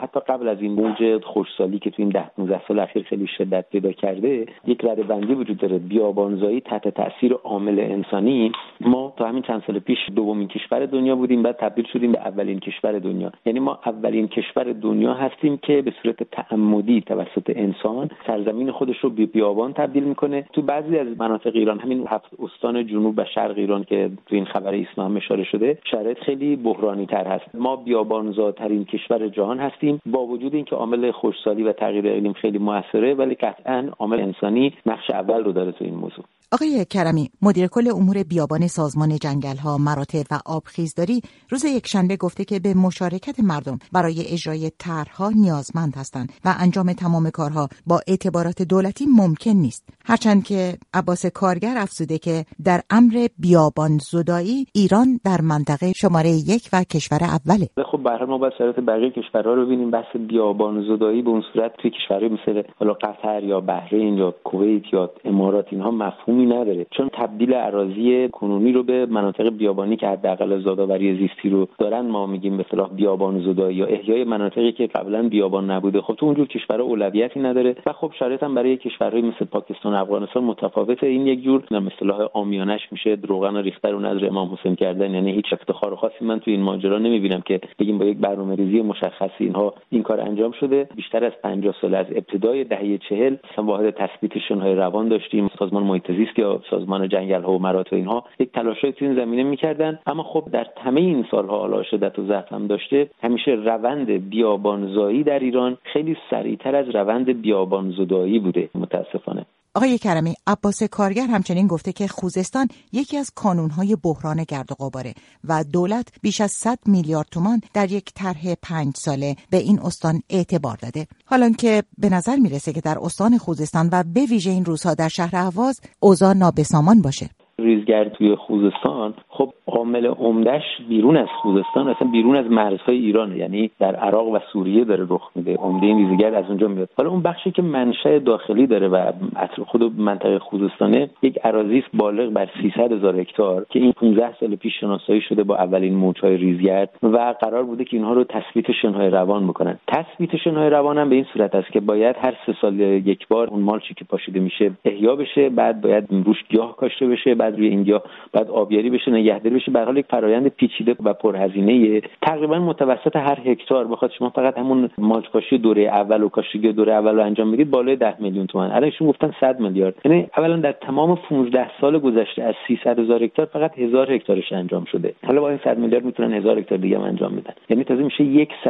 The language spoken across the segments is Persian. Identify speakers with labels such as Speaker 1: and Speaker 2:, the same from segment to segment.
Speaker 1: حتی قبل از این موج خشکسالی که تو این 10-15 سال اخیر خیلی شدت پیدا کرده، یک رده‌بندی وجود داره. بیابانزایی تحت تاثیر عامل انسانی، ما تا همین چند سال پیش دومین کشور دنیا بودیم، بعد تبدیل شدیم به اولین کشور دنیا. یعنی ما اولین کشور دنیا هستیم که به صورت تعمدی توسط انسان سرزمین خودش رو به بیابان تبدیل میکنه. تو بعضی از مناطق ایران، همین 7 استان جنوب و شرق ایران که تو این خبر ایسنا هم اشاره شده، شرایط خیلی بحرانی تر هست. ما بیابانزاترین کشور جهان هستیم، با وجود اینکه عامل خشکسالی و تغییر اقلیم خیلی موثره، ولی قطعاً عامل انسانی نقش اول رو داره تو این موضوع.
Speaker 2: آقای کرمی، مدیر کل امور بیابان سازمان جنگل‌ها، مراتع و آبخیزداری روز یکشنبه گفته که به مشارکت مردم برای اجرای طرح‌ها نیازمند هستند و انجام تمام کارها با اعتبارات دولتی ممکن نیست. هرچند که عباس کارگر افزوده که در امر بیابان زدایی ایران در منطقه شماره 1 و کشور اوله.
Speaker 1: خب به هر حال ما باید شرایط بقیه کشورها رو ببینیم. بحث بیابان زدایی به اون صورت توی کشورهای مثل حالا قطر یا بحرین یا کویت یا امارات اینها مفهومی نداره، چون تبدیل اراضی کنونی رو به مناطق بیابانی که حداقل زادآوری زیستی رو دارن ما میگیم به اصطلاح بیابان زدایی یا احیای مناطقی که قبلا بیابان نبوده. خب تو اونجور کشورها اولویتی نداره و خب شرایط هم برای کشورهای مثل پاکستان و افغانستان متفاوته. این یک جور اصطلاح عامیانش میشه روغن ریخته رو نظر امام حسین کردن. یعنی هیچ افتخار خاصی من تو این ماجرا نمیبینم که بگیم با یک برنامه‌ریزی مشخصی اینها این کار انجام شده. بیشتر از 50 سال از ابتدای دهه 40 مثلا واحد تثبیت شنهای روان داشتیم، سازمان محیط زیست یا سازمان جنگل‌ها و مراتع اینها یک تلاشی تو این زمینه می‌کردن، اما خب در همه این سال‌ها حالا شدت و ضعف هم داشته، همیشه روند بیابانزایی در ایران خیلی سریعتر از روند بیابانزدایی بوده متاسفانه.
Speaker 2: آقای کرمی، عباس کارگر همچنین گفته که خوزستان یکی از کانون‌های بحران گرد و غباره و دولت بیش از 100 میلیارد تومان در یک طرح 5 ساله به این استان اعتبار داده. حالان که به نظر میرسه که در استان خوزستان و به ویژه این روزها در شهر اهواز اوضاع نابسامان باشه.
Speaker 1: ریزگرد توی خوزستان خب عامل عمده‌اش بیرون از خوزستان، اصلا بیرون از مرزهای ایرانه، یعنی در عراق و سوریه داره رخ میده. عمده این ریزگرد از اونجا میاد. حالا اون بخشی که منشأ داخلی داره و خود منطقه خوزستانه یک اراضی است بالغ بر 300,000 هکتار که این 15 سال پیش شناسایی شده با اولین موج‌های ریزگرد و قرار بوده که اینها رو تثبیت شنهای روان بکنن. تثبیت شنهای روان هم به این صورت است که باید هر 3 سال یک بار اون مالچی که پاشیده میشه احیا بشه، بعد باید روش گیاه کاشته بشه، بعد روی این گیاه بعد آبیاری بشه، نگهداری بشه. به هر حال یک فرآیند پیچیده و پرهزینه. تقریبا متوسط هر هکتار بخواد شما فقط همون مالچ کاشی دوره اول و کاشتگی دوره اول رو انجام بدید بالای 10 میلیون تومان. الان ایشون گفتن 100 میلیارد. یعنی اولا در تمام 15 سال گذشته از 300,000 هکتار فقط 1000 هکتارش انجام شده. حالا با این 100 میلیارد میتونن 1000 هکتار دیگه هم انجام بدن. یعنی تازه میشه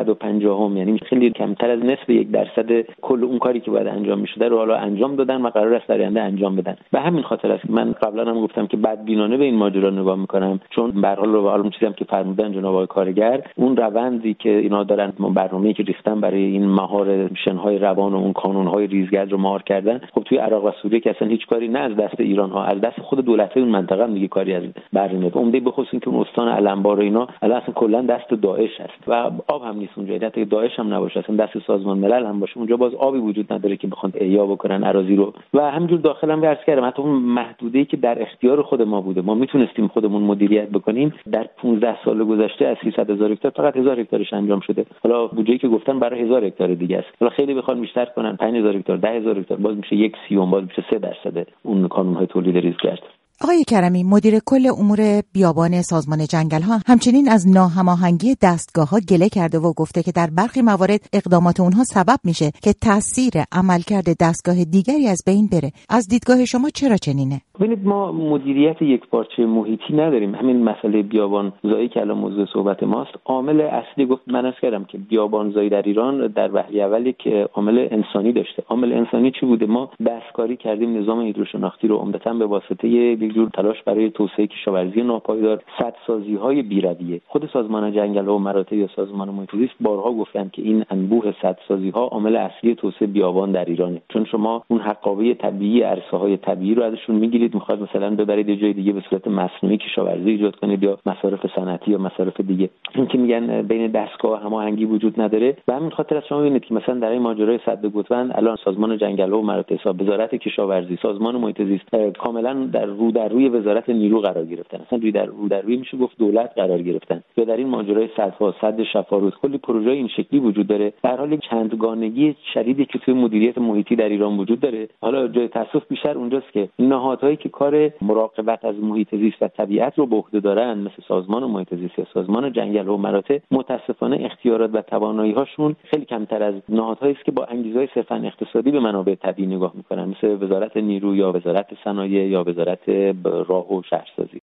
Speaker 1: 150، یعنی خیلی کمتر از نصف 1% کل اون کاری که باید انجام میشده رو حالا انجام دادن و قرار است در آینده انجام بدن. به همین خاطر است من قبلا هم گفتم که بدبینانه به این ماجرا نگاه میکنم، چون به هر حال اون چیزی هم که فرمودن جناب آقای کارگر، اون روندی که اینا دارن برنامه‌ای که ریختن برای این مهار شنهای روان و اون کانون‌های ریزگرد رو مهار کردن، خب توی عراق و سوریه که اصلا هیچ کاری نه از دست ایران ها، از دست خود دولت‌های اون منطقه هم دیگه کاری از بر نمیاد. عمده بخصوص اینکه اون استان علمبار و اینا الان اصلا کلا دست داعش است و آب هم نیست اونجا. حتی داعش هم نباشه، اصلا دست سازمان ملل هم باشه، اونجا باز آبی وجود نداره که بخوان احیا بکنن اراضی رو. و همینجور داخل هم عرض کردم حتی اون محدوده‌ای که در اختیار خود ما بوده، ما میتونستیم خودمون مدیریت بکنیم، در 15 سال گذشته از 300,000 هکتار فقط 1000 هکتارش انجام شده. حالا بودجه‌ای که گفتن برای 1000 هکتار دیگه است. حالا خیلی بخوان بیشتر کنن 5000 هکتار، 10,000 هکتار، باز میشه 1/30، باز میشه 3% اون کانون‌های تولید ریزگرد.
Speaker 2: آقای کرمی، مدیر کل امور بیابان سازمان جنگل‌ها همچنین از ناهماهنگی دستگاه‌ها گله کرده و گفته که در برخی موارد اقدامات اونها سبب میشه که تاثیر عملکرد دستگاه دیگری از بین بره. از دیدگاه شما چرا چنینه؟
Speaker 1: ببینید ما مدیریت یکپارچه محیطی نداریم. همین مسئله بیابانزایی که الان موضوع صحبت ماست، عامل اصلی گفت من عرض کردم که بیابانزایی در ایران در وهله اولی که عامل انسانی داشته. عامل انسانی چی بوده؟ ما دستکاری کردیم نظام هیدروشناختی رو عمدتاً به واسطه یک جور تلاش برای توسعه کشاورزی ناپایدار، سدسازی‌های بی‌رویه. خود سازمان جنگل‌ها و مراتع یا سازمان محیط زیست بارها گفتن که این انبوه سدسازی‌ها عامل اصلی توسعه بیابان در ایرانه، چون شما اون حقابه طبیعی، عرصه‌های طبیعی رو ازشون می‌گیرید، می‌خواد مثلا ببرید یه جای دیگه به صورت مصنوعی کشاورزی ایجاد کنید یا مصارف صنعتی یا مصارف دیگه. این که میگن بین دستگاه هماهنگی وجود نداره، به همین خاطر شما می‌بینید که مثلا در این ماجرای سد گتوند الان سازمان جنگل‌ها و مراتع، وزارت کشاورزی، سازمان محیط زیست کاملا در رو در روی وزارت نیرو قرار گرفتن، اصلا رو در روی میشه گفت دولت قرار گرفتن، یا در این ماجرای سد شفاروز کلی پروژه این شکلی وجود داره. در حال چندگانگی شدیدی که توی مدیریت محیطی در ایران وجود داره. حالا جای تاسف بیشتر اونجاست که نهادهایی که کار مراقبت از محیط زیست و طبیعت رو به عهده دارن، مثل سازمان محیط زیست یا سازمان جنگل و مراتع، متاسفانه اختیارات و توانایی‌هاشون خیلی کمتر از نهادهایی است که با انگیزه‌های صرفاً اقتصادی به منابع طبیعی نگاه می‌کنن، مثل وزارت نیرو یا وزارت صنایع یا وزارت راه و شهرسازی.